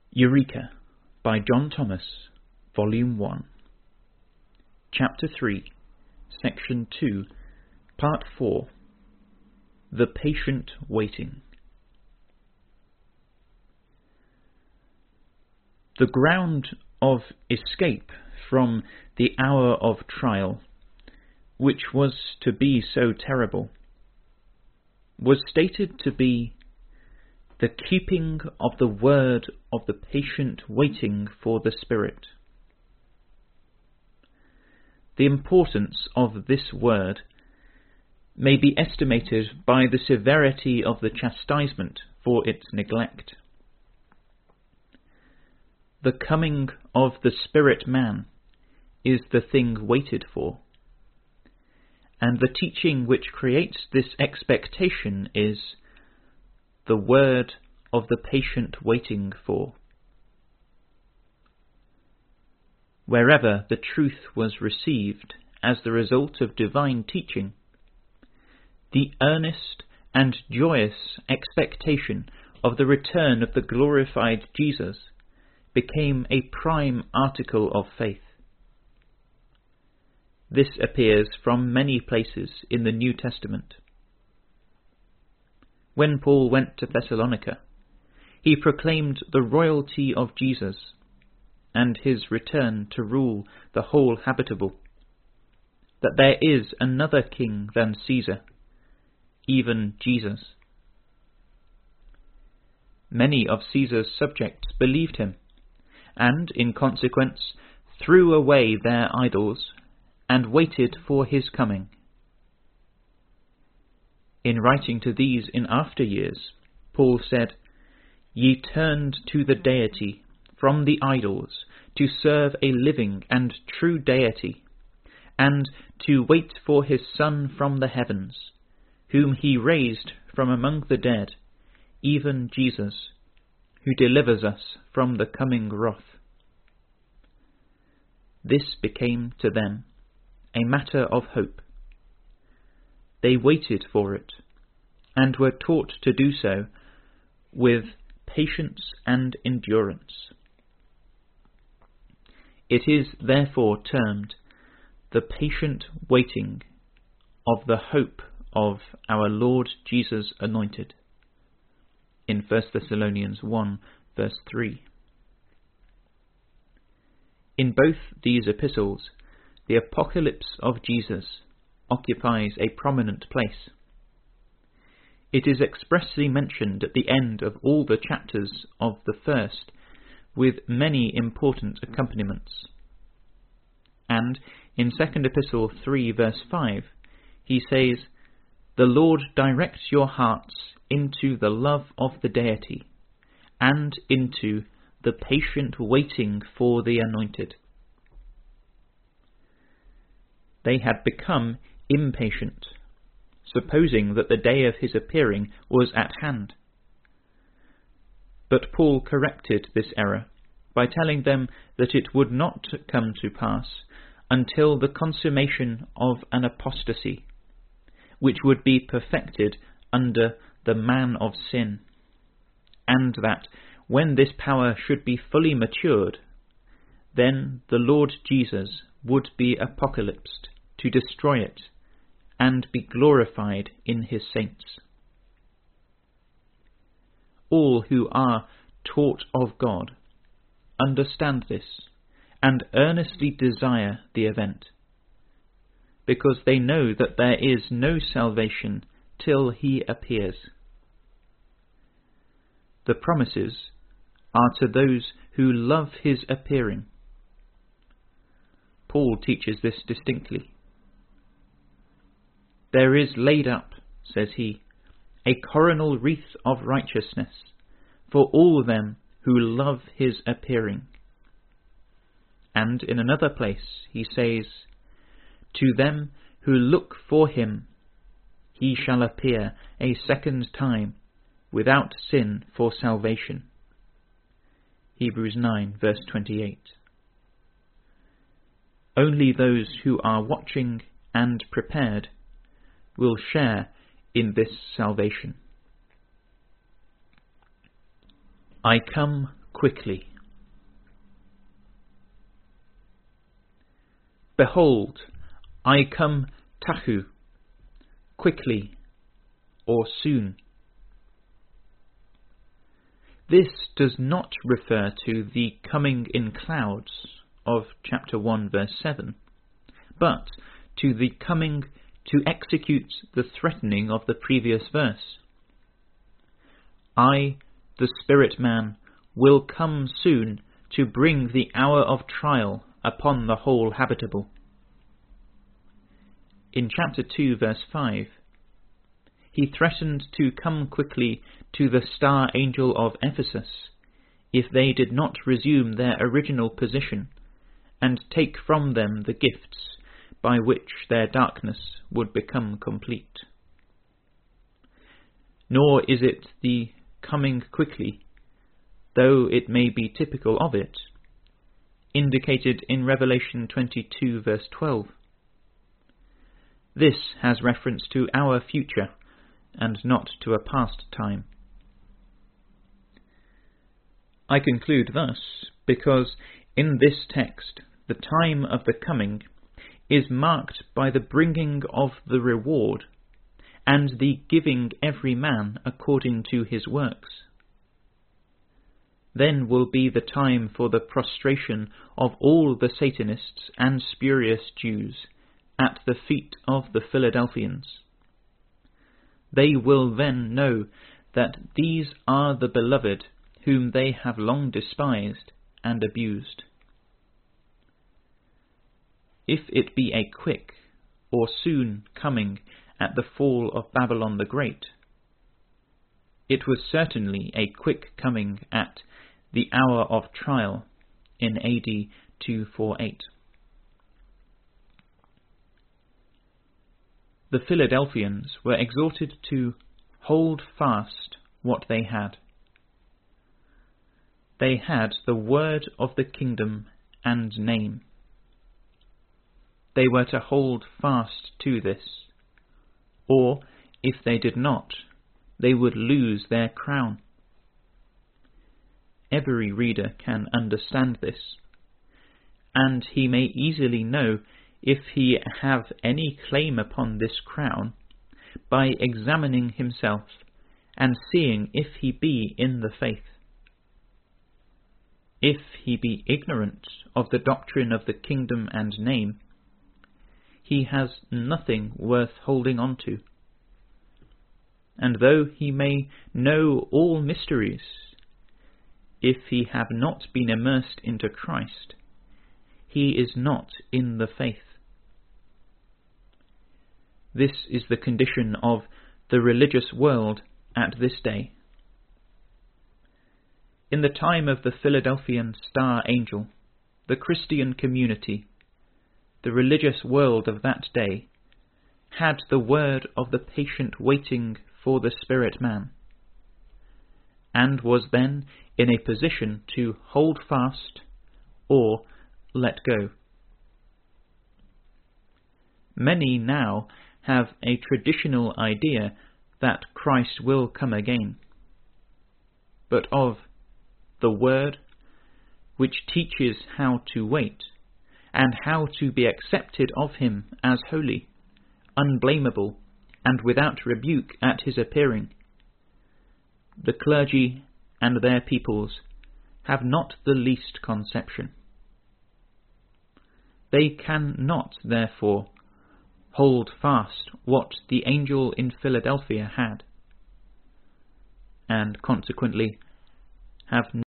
Eureka by John Thomas, Volume 1, Chapter 3, Section 2, Part 4, The Patient Waiting. The ground of escape from the hour of trial, which was to be so terrible, was stated to be the keeping of the word of the patient waiting for the Spirit. The importance of this word may be estimated by the severity of the chastisement for its neglect. The coming of the Spirit man is the thing waited for, and the teaching which creates this expectation is the word of the patient waiting for. Wherever the truth was received as the result of divine teaching, the earnest and joyous expectation of the return of the glorified Jesus became a prime article of faith. This appears from many places in the New Testament. When Paul went to Thessalonica, he proclaimed the royalty of Jesus and his return to rule the whole habitable, that there is another king than Caesar, even Jesus. Many of Caesar's subjects believed him, and in consequence threw away their idols and waited for his coming. In writing to these in after years, Paul said, "Ye turned to the deity from the idols to serve a living and true deity, and to wait for his Son from the heavens, whom he raised from among the dead, even Jesus, who delivers us from the coming wrath." This became to them a matter of hope. They waited for it, and were taught to do so with patience and endurance. It is therefore termed the patient waiting of the hope of our Lord Jesus Anointed, in 1 Thessalonians 1, verse 3. In both these epistles, the apocalypse of Jesus occupies a prominent place. It is expressly mentioned at the end of all the chapters of the first, with many important accompaniments. And in 2 Epistle 3 verse 5, he says, "The Lord directs your hearts into the love of the deity, and into the patient waiting for the Anointed." They had become impatient, supposing that the day of his appearing was at hand. But Paul corrected this error by telling them that it would not come to pass until the consummation of an apostasy, which would be perfected under the man of sin, and that when this power should be fully matured, then the Lord Jesus would be apocalypsed to destroy it and be glorified in his saints. All who are taught of God understand this and earnestly desire the event, because they know that there is no salvation till he appears. The promises are to those who love his appearing. Paul teaches this distinctly. "There is laid up," says he, "a coronal wreath of righteousness for all them who love his appearing." And in another place he says, "To them who look for him, he shall appear a second time without sin for salvation." Hebrews 9 verse 28. Only those who are watching and prepared will share in this salvation. "I come quickly. Behold, I come tahu, quickly or soon. This does not refer to the coming in clouds of chapter 1 verse 7, but to the coming to execute the threatening of the previous verse. I, the Spirit Man, will come soon to bring the hour of trial upon the whole habitable. In chapter 2 verse 5, he threatened to come quickly to the star angel of Ephesus if they did not resume their original position and take from them the gifts by which their darkness would become complete. Nor is it the coming quickly, though it may be typical of it, indicated in Revelation 22 verse 12. This has reference to our future and not to a past time. I conclude thus because in this text the time of the coming is marked by the bringing of the reward and the giving every man according to his works. Then will be the time for the prostration of all the Satanists and spurious Jews at the feet of the Philadelphians. They will then know that these are the beloved whom they have long despised and abused. If it be a quick or soon coming at the fall of Babylon the Great, it was certainly a quick coming at the hour of trial in AD 248. The Philadelphians were exhorted to hold fast what they had. They had the word of the kingdom and name. They were to hold fast to this, or, if they did not, they would lose their crown. Every reader can understand this, and he may easily know if he have any claim upon this crown by examining himself and seeing if he be in the faith. If he be ignorant of the doctrine of the kingdom and name, he has nothing worth holding on to. And though he may know all mysteries, if he have not been immersed into Christ, he is not in the faith. This is the condition of the religious world at this day. In the time of the Philadelphian star angel, the Christian community, the religious world of that day, had the word of the patient waiting for the Spirit Man, and was then in a position to hold fast or let go. Many now have a traditional idea that Christ will come again, but of the Word, which teaches how to wait and how to be accepted of him as holy, unblameable, and without rebuke at his appearing, the clergy and their peoples have not the least conception. They cannot, therefore, hold fast what the angel in Philadelphia had, and consequently have